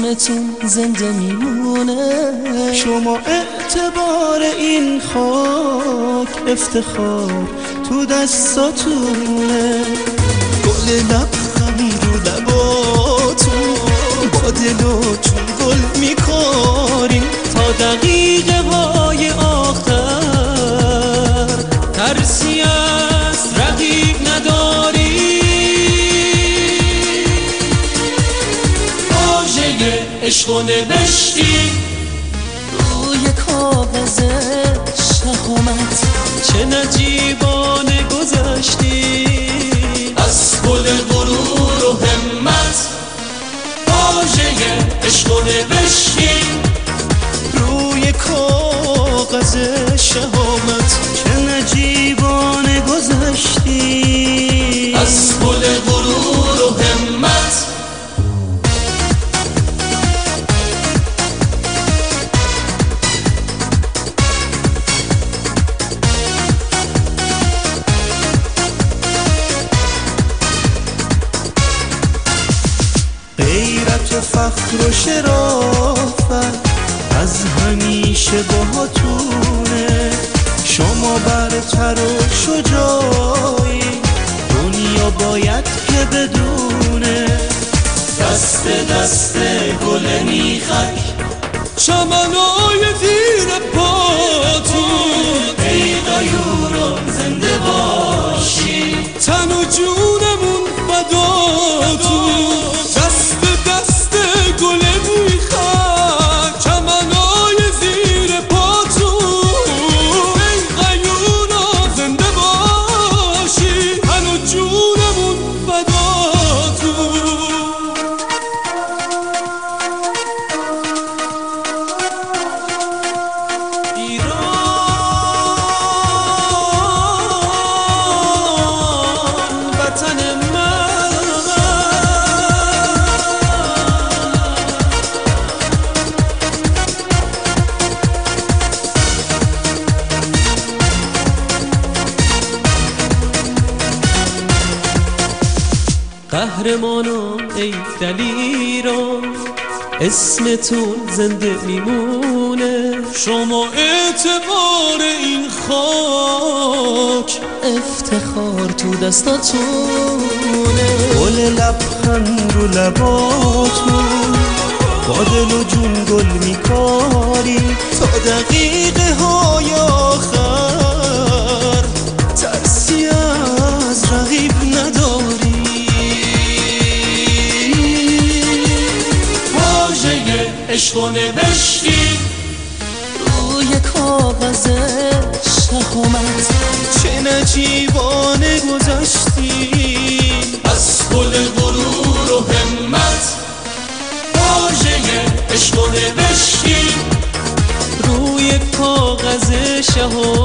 اسمتون زنده میمونه. شما اعتبار این خاک، افتخار تو دستاتونه. گل لبخند رو لباتون، با دل و چون گل میکاریم تا دقیقه های آخر. ترسی از رقیب نداری، واژه عشق و نوشتی روی کاغذ شهامت، چه نجیبانه گذشتی از گل غرور و همت. واژه عشق و نوشتی روی کاغذ شهامت، چه نجیبانه گذشتی از گل غرور و همت. غیرت و فخر و شرافت از همیشه باهاتونه. شما برتر و شجاعی، دنیا باید که بدونه. دست دست گل میخک، چمنای زیر پاتون، ای غیوران زنده باشی، تن و جونمون فداتون. دست دست گل میخک، چمنای زیر پاتون، ای غیورا زنده باشی، تن و جونمون فداتون. ایران وطن قهرمانان ای دلیران، اسمتون زنده میمونه. شما اعتبار این خاک، افتخار تو دستاتونه. گل لبخند رو لباتون، با دل و جون گل میکاری تا دقیقه های آخر. ترسی از رقیب نداری، واژه عشق و نوشتی روی کاغذ شهامت، چه نجیبانه گذشتی از گل غرور و همت. واژه عشق و نوشتی روی کاغذ شهامت.